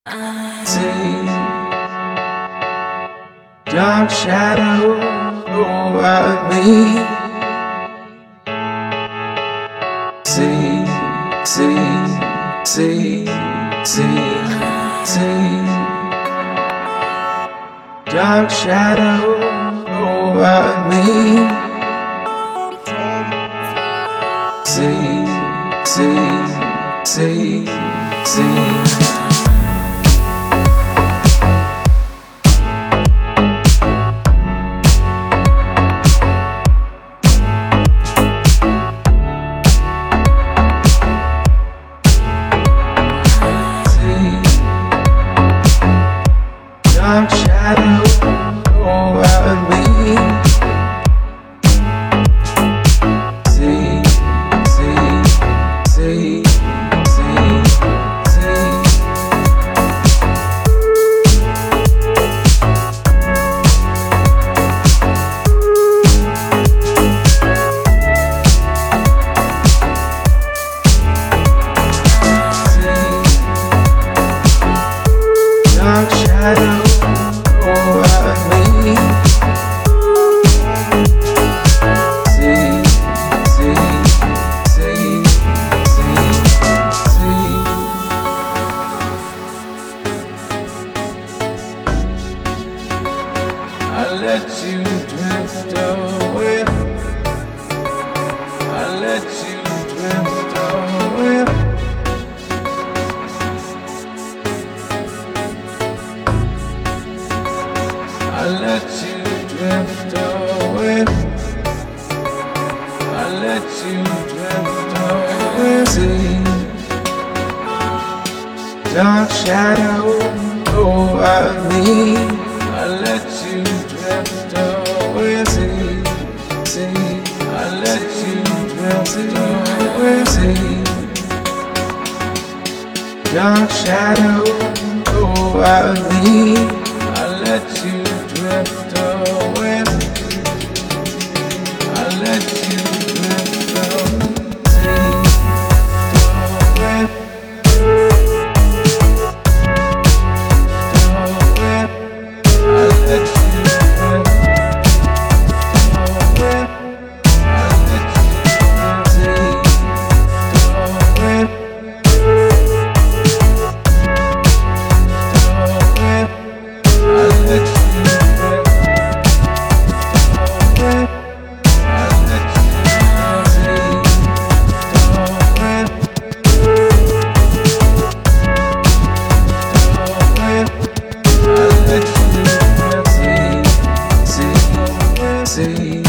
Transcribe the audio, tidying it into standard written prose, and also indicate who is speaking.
Speaker 1: See dark shadow over me. See dark shadow over me. See dark shadow over me. See dark shadow over me. I let you drift away. I let you drift away. I let you drift away. I let you drift away. See dark shadow over me. I let you drift away. See I let you drift away. See dark shadow over me. I let you drift away. I let you drift away. See